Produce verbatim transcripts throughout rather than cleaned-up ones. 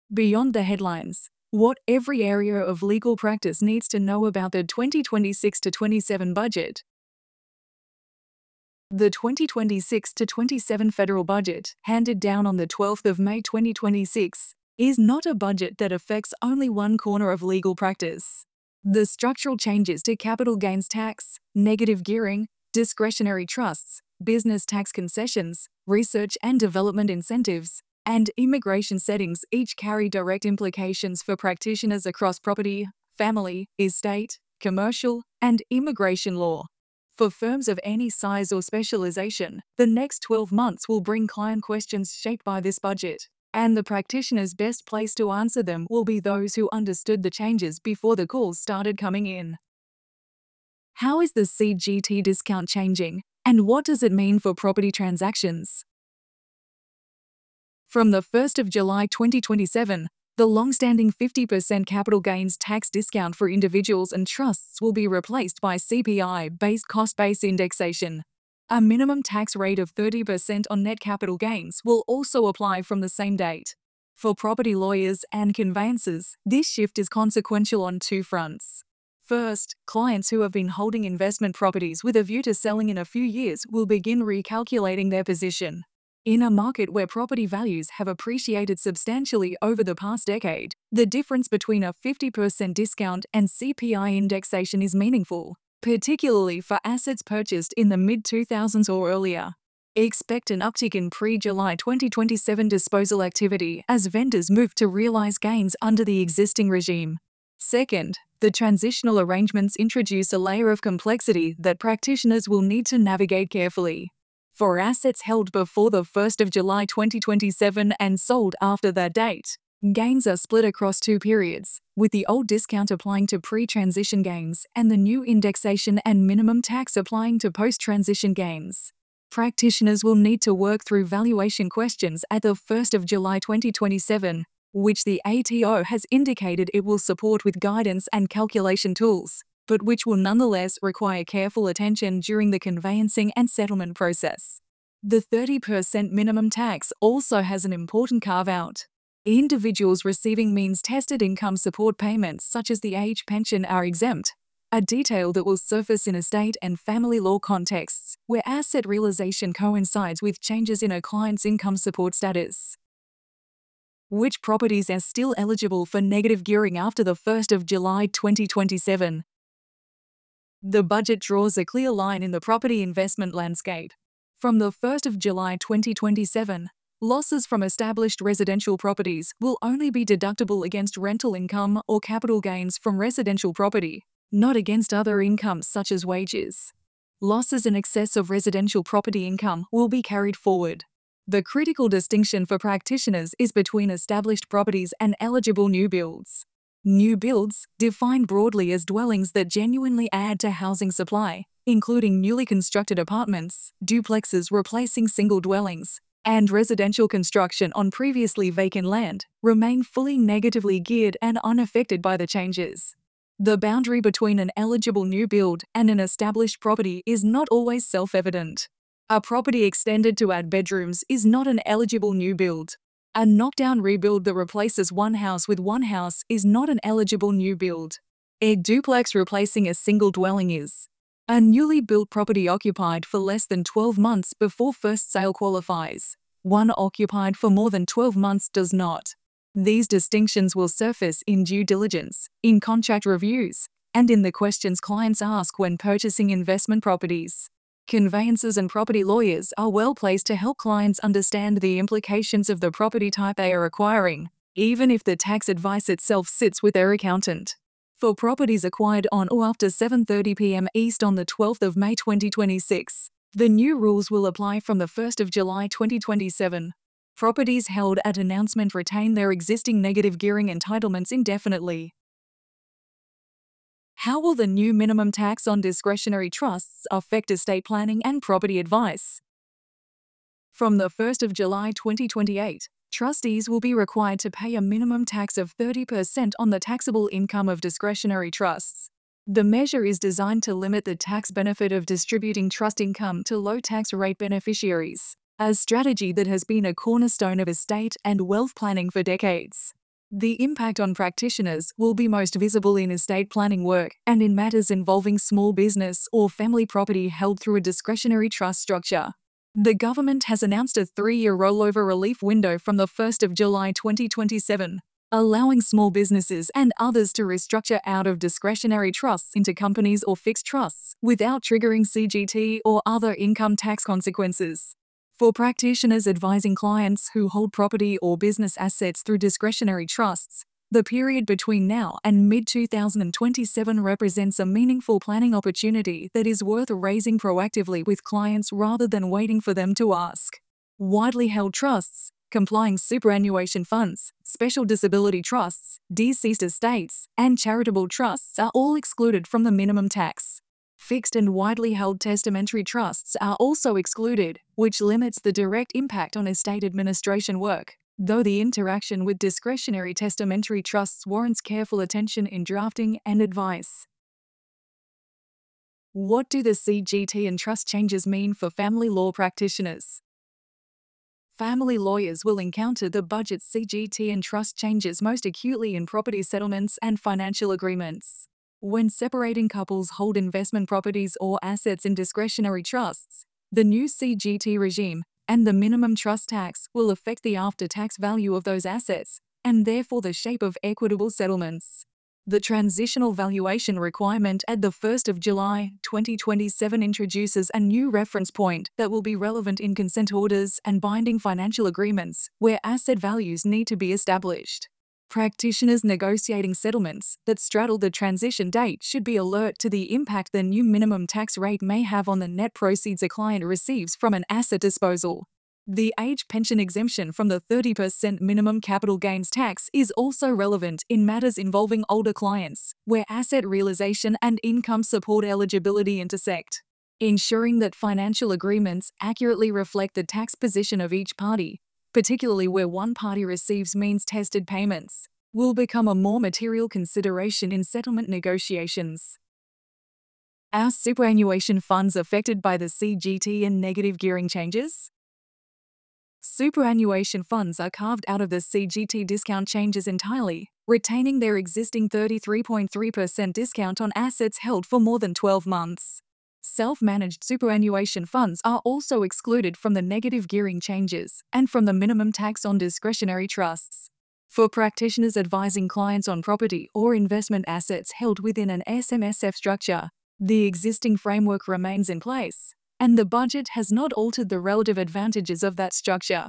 Beyond the headlines, what every area of legal practice needs to know about the twenty twenty-six to twenty-seven budget. The twenty twenty-six to twenty-seven federal budget, handed down on the twelfth of May twenty twenty-six, is not a budget that affects only one corner of legal practice. The structural changes to capital gains tax, negative gearing, discretionary trusts, business tax concessions, research and development incentives, and immigration settings each carry direct implications for practitioners across property, family, estate, commercial, and immigration law. For firms of any size or specialization, the next twelve months will bring client questions shaped by this budget, and the practitioners best placed to answer them will be those who understood the changes before the calls started coming in. How is the C G T discount changing, and what does it mean for property transactions? From the first of July twenty twenty-seven, the long-standing fifty percent capital gains tax discount for individuals and trusts will be replaced by C P I-based cost-based indexation. A minimum tax rate of thirty percent on net capital gains will also apply from the same date. For property lawyers and conveyancers, this shift is consequential on two fronts. First, clients who have been holding investment properties with a view to selling in a few years will begin recalculating their position. In a market where property values have appreciated substantially over the past decade, the difference between a fifty percent discount and C P I indexation is meaningful, particularly for assets purchased in the mid two thousands or earlier. Expect an uptick in pre-July twenty twenty-seven disposal activity as vendors move to realize gains under the existing regime. Second, the transitional arrangements introduce a layer of complexity that practitioners will need to navigate carefully. For assets held before the first of July twenty twenty-seven and sold after that date, gains are split across two periods, with the old discount applying to pre-transition gains and the new indexation and minimum tax applying to post-transition gains. Practitioners will need to work through valuation questions at the first of July twenty twenty-seven, which the A T O has indicated it will support with guidance and calculation tools, but which will nonetheless require careful attention during the conveyancing and settlement process. The thirty percent minimum tax also has an important carve-out. Individuals receiving means-tested income support payments such as the age pension are exempt, a detail that will surface in estate and family law contexts, where asset realization coincides with changes in a client's income support status. Which properties are still eligible for negative gearing after the first of July twenty twenty-seven? The budget draws a clear line in the property investment landscape. From the first of July twenty twenty-seven, losses from established residential properties will only be deductible against rental income or capital gains from residential property, not against other incomes such as wages. Losses in excess of residential property income will be carried forward. The critical distinction for practitioners is between established properties and eligible new builds. New builds, defined broadly as dwellings that genuinely add to housing supply, including newly constructed apartments, duplexes replacing single dwellings, and residential construction on previously vacant land, remain fully negatively geared and unaffected by the changes. The boundary between an eligible new build and an established property is not always self-evident. A property extended to add bedrooms is not an eligible new build. A knockdown rebuild that replaces one house with one house is not an eligible new build. A duplex replacing a single dwelling is. A newly built property occupied for less than twelve months before first sale qualifies. One occupied for more than twelve months does not. These distinctions will surface in due diligence, in contract reviews, and in the questions clients ask when purchasing investment properties. Conveyancers and property lawyers are well placed to help clients understand the implications of the property type they are acquiring, even if the tax advice itself sits with their accountant. For properties acquired on or after seven thirty p m East on the twelfth of May twenty twenty-six, the new rules will apply from the first of July twenty twenty-seven. Properties held at announcement retain their existing negative gearing entitlements indefinitely. How will the new minimum tax on discretionary trusts affect estate planning and property advice? From the first of July twenty twenty-eight, trustees will be required to pay a minimum tax of thirty percent on the taxable income of discretionary trusts. The measure is designed to limit the tax benefit of distributing trust income to low tax rate beneficiaries, a strategy that has been a cornerstone of estate and wealth planning for decades. The impact on practitioners will be most visible in estate planning work and in matters involving small business or family property held through a discretionary trust structure. The government has announced a three-year rollover relief window from the first of July twenty twenty-seven, allowing small businesses and others to restructure out of discretionary trusts into companies or fixed trusts without triggering C G T or other income tax consequences. For practitioners advising clients who hold property or business assets through discretionary trusts, the period between now and mid twenty twenty-seven represents a meaningful planning opportunity that is worth raising proactively with clients rather than waiting for them to ask. Widely held trusts, complying superannuation funds, special disability trusts, deceased estates, and charitable trusts are all excluded from the minimum tax. Fixed and widely held testamentary trusts are also excluded, which limits the direct impact on estate administration work, though the interaction with discretionary testamentary trusts warrants careful attention in drafting and advice. What do the C G T and trust changes mean for family law practitioners? Family lawyers will encounter the budget C G T and trust changes most acutely in property settlements and financial agreements. When separating couples hold investment properties or assets in discretionary trusts, the new C G T regime and the minimum trust tax will affect the after-tax value of those assets, and therefore the shape of equitable settlements. The transitional valuation requirement at the first of July twenty twenty-seven introduces a new reference point that will be relevant in consent orders and binding financial agreements where asset values need to be established. Practitioners negotiating settlements that straddle the transition date should be alert to the impact the new minimum tax rate may have on the net proceeds a client receives from an asset disposal. The age pension exemption from the thirty percent minimum capital gains tax is also relevant in matters involving older clients, where asset realization and income support eligibility intersect. Ensuring that financial agreements accurately reflect the tax position of each party, particularly where one party receives means-tested payments, will become a more material consideration in settlement negotiations. Are superannuation funds affected by the C G T and negative gearing changes? Superannuation funds are carved out of the C G T discount changes entirely, retaining their existing thirty-three point three percent discount on assets held for more than twelve months. Self-managed superannuation funds are also excluded from the negative gearing changes and from the minimum tax on discretionary trusts. For practitioners advising clients on property or investment assets held within an S M S F structure, the existing framework remains in place, and the budget has not altered the relative advantages of that structure.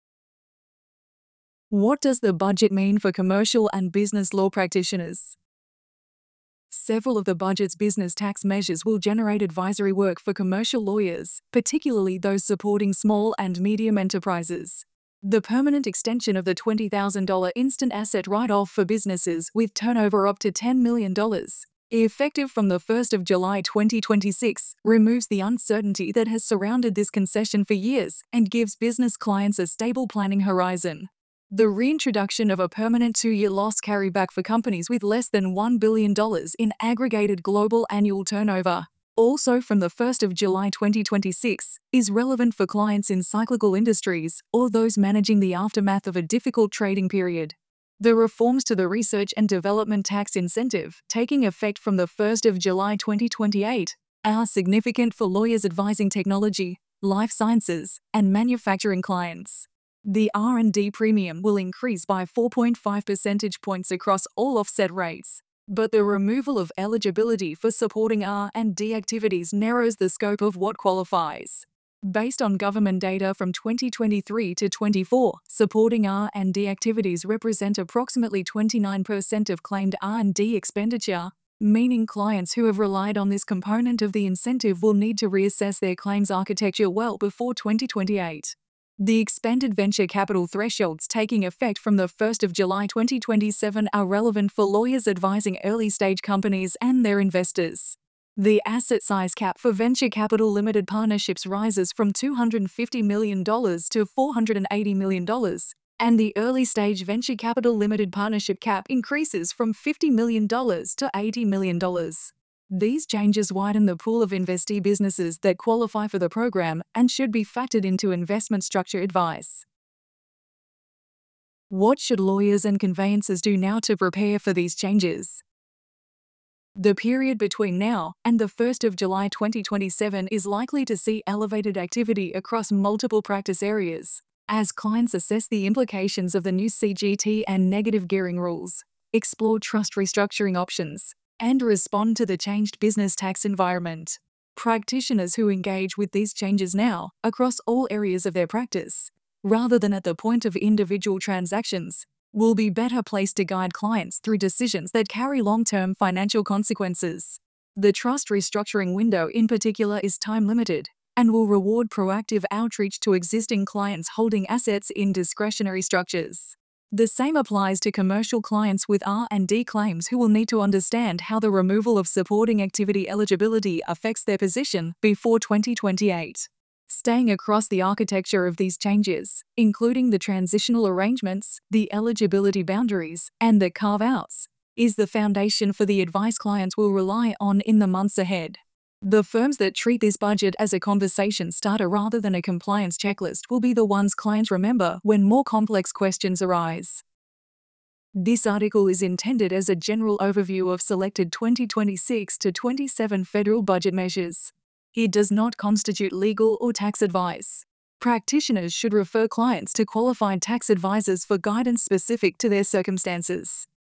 What does the budget mean for commercial and business law practitioners? Several of the budget's business tax measures will generate advisory work for commercial lawyers, particularly those supporting small and medium enterprises. The permanent extension of the twenty thousand dollars instant asset write-off for businesses with turnover up to ten million dollars, effective from the first of July twenty twenty-six, removes the uncertainty that has surrounded this concession for years and gives business clients a stable planning horizon. The reintroduction of a permanent two-year loss carryback for companies with less than one billion dollars in aggregated global annual turnover, also from the first of July twenty twenty-six, is relevant for clients in cyclical industries or those managing the aftermath of a difficult trading period. The reforms to the research and development tax incentive, taking effect from the first of July twenty twenty-eight, are significant for lawyers advising technology, life sciences, and manufacturing clients. The R and D premium will increase by four point five percentage points across all offset rates, but the removal of eligibility for supporting R and D activities narrows the scope of what qualifies. Based on government data from twenty twenty-three to twenty-four, supporting R and D activities represent approximately twenty-nine percent of claimed R and D expenditure, meaning clients who have relied on this component of the incentive will need to reassess their claims architecture well before twenty twenty-eight. The expanded venture capital thresholds taking effect from the first of July twenty twenty-seven are relevant for lawyers advising early-stage companies and their investors. The asset size cap for venture capital limited partnerships rises from two hundred fifty million dollars to four hundred eighty million dollars, and the early-stage venture capital limited partnership cap increases from fifty million dollars to eighty million dollars. These changes widen the pool of investee businesses that qualify for the program and should be factored into investment structure advice. What should lawyers and conveyancers do now to prepare for these changes? The period between now and the first of July twenty twenty-seven is likely to see elevated activity across multiple practice areas, as clients assess the implications of the new C G T and negative gearing rules, explore trust restructuring options, and respond to the changed business tax environment. Practitioners who engage with these changes now across all areas of their practice, rather than at the point of individual transactions, will be better placed to guide clients through decisions that carry long-term financial consequences. The trust restructuring window in particular is time-limited and will reward proactive outreach to existing clients holding assets in discretionary structures. The same applies to commercial clients with R and D claims who will need to understand how the removal of supporting activity eligibility affects their position before twenty twenty-eight. Staying across the architecture of these changes, including the transitional arrangements, the eligibility boundaries, and the carve-outs, is the foundation for the advice clients will rely on in the months ahead. The firms that treat this budget as a conversation starter rather than a compliance checklist will be the ones clients remember when more complex questions arise. This article is intended as a general overview of selected twenty twenty-six to twenty-seven federal budget measures. It does not constitute legal or tax advice. Practitioners should refer clients to qualified tax advisors for guidance specific to their circumstances.